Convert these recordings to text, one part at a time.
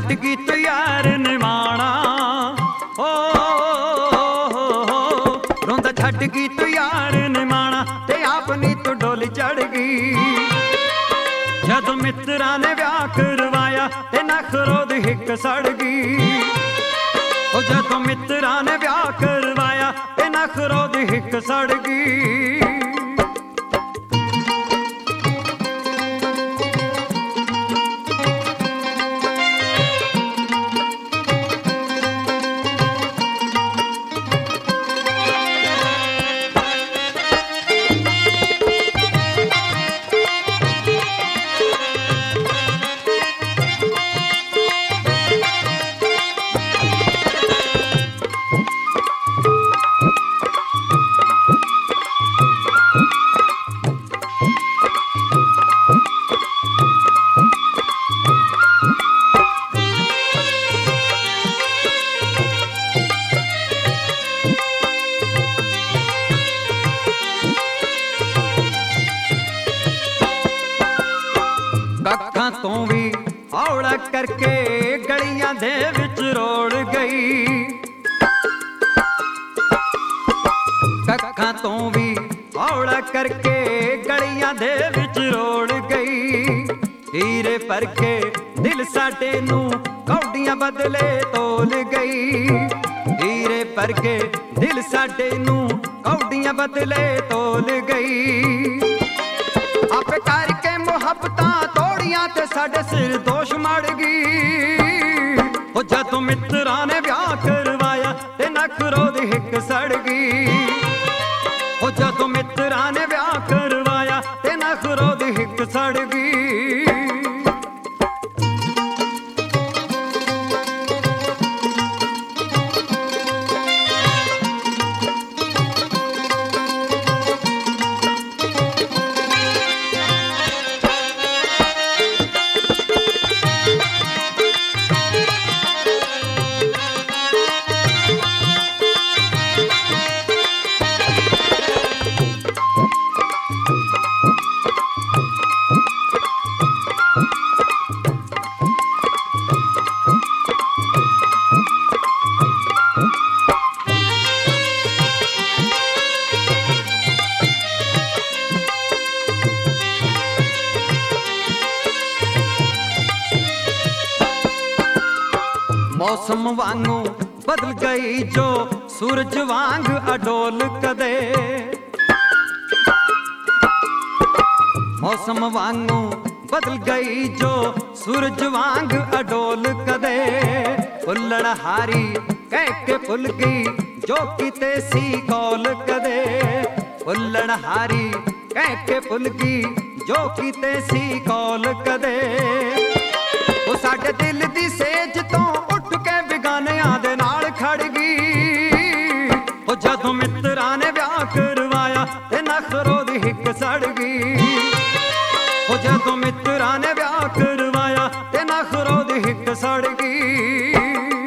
ਛੱਡ ਗਈ ਤੂੰ ਯਾਰ ਨਿਮਾਣਾ ਓ ਰੋਂਦਾ ਛੱਡ ਗਈ ਤੂੰ ਯਾਰ ਨਿਮਾਣਾ ਤੇ ਆਪਣੀ ਤੂੰ ਡੋਲੀ ਚੜ ਗਈ। ਜਦੋਂ ਮਿੱਤਰਾਂ ਨੇ ਵਿਆਹ ਕਰਵਾਇਆ ਤੇ ਨਖਰੋ ਦੀ ਹਿੱਕ ਸੜ ਗਈ। ਉਹ ਜਦੋਂ ਮਿੱਤਰਾਂ ਨੇ ਵਿਆਹ ਕਰਵਾਇਆ ਤੇ ਨਖਰੋ ਦੀ ਹਿੱਕ ਸੜ ਗਈ। ਕੱਖਾਂ ਤੋਂ ਵੀ ਹੌਲਾ ਕਰਕੇ ਗਲੀਆਂ ਦੇ ਵਿੱਚ ਰੋੜ ਗਈ। ਕੱਖਾਂ ਤੋਂ ਵੀ ਹੌਲਾ ਕਰਕੇ ਗਲੀਆਂ ਦੇ ਵਿੱਚ ਰੋੜ ਗਈ। ਹੀਰੇ ਭਰ ਕੇ ਦਿਲ ਸਾਡੇ ਨੂੰ ਕੌਡੀਆਂ ਬਦਲੇ ਤੋਲ ਗਈ। ਹੀਰੇ ਭਰ ਕੇ ਦਿਲ ਸਾਡੇ ਨੂੰ ਕੌਡੀਆਂ ਬਦਲੇ ਤੋਲ ਗਈ। ਆਪੇ ਕਰਕੇ ਮੁਹੱਬਤਾਂ ਤੋੜੀਆਂ ਤੇ ਸਾਡੇ ਸਿਰ ਦੋਸ਼ ਮੜ ਗਈ। ਉਹ ਜਦੋਂ ਮਿੱਤਰਾਂ ਨੇ ਵਿਆਹ ਕਰਵਾਇਆ ਤੇ ਨਖਰੋ ਦੀ ਹਿੱਕ ਸੜ ਗਈ। ਉਹ ਜਦੋਂ ਮਿੱਤਰਾਂ ਨੇ ਵਿਆਹ ਕਰਵਾਇਆ ਤੇ ਨਖਰੋ ਦੀ ਹਿੱਕ ਸੜ ਗਈ। मौसम वांगू बदल गई जो सूरज वांग अडोल कदे। मौसम वांगू बदल गई जो सूरज वांग अडोल कदे। भुल्लण हारी कह के भुल गई जो किते सी कौल कदे। भुल्लण हारी कह के भुल गई जो किते सी कौल कदे। वो साडे दिल दी सेज तो बेगानियां दे नाल खड़ गई। ओ जदों मित्तरां ने ब्याह करवाया ते नखरो दी हिक सड़ गई। ओ जदों मित्तरां ने ब्याह करवाया ते नखरो दी हिक सड़ गई।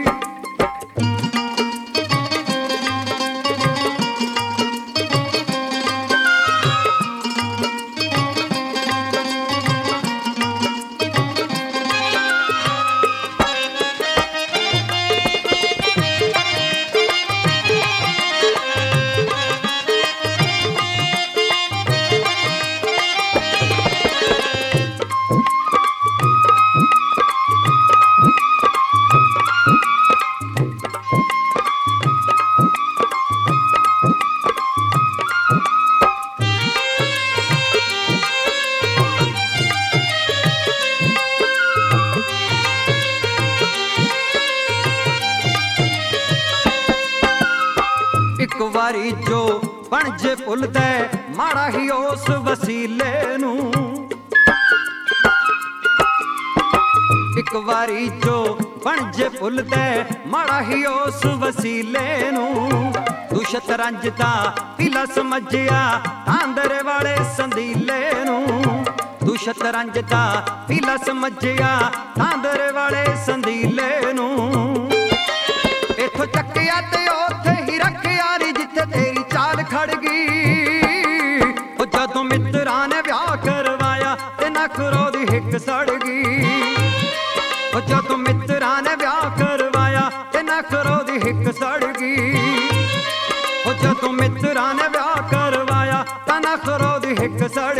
एक वारी जो बन जे भुलदा माड़ा ही उस वसीले नू। एक वारी जो बन जे भुलदा माड़ा ही उस वसीले नू। तू शतरंज दा पीला समझिया तांदरे वाले संदीले नू। तू शतरंज दा पीला समझिया तांदरे वाले संदीले नू। इथों चक्किया ते ओथे ही रखिया नी जिथे तेरी चाल खड़ गई। ओ जदों मित्तरां ने ब्याह करवाया ते नखरो दी हिक सड़ गई। ओ जदों मित्तरां ਨਖਰੋ ਦੀ ਹਿੱਕ ਸੜ ਗਈ। ਉਹ ਜਦੋਂ ਮਿੱਤਰਾਂ ਨੇ ਵਿਆਹ ਕਰਵਾਇਆ ਤਾਂ ਨਖਰੋ ਦੀ ਹਿੱਕ ਸੜ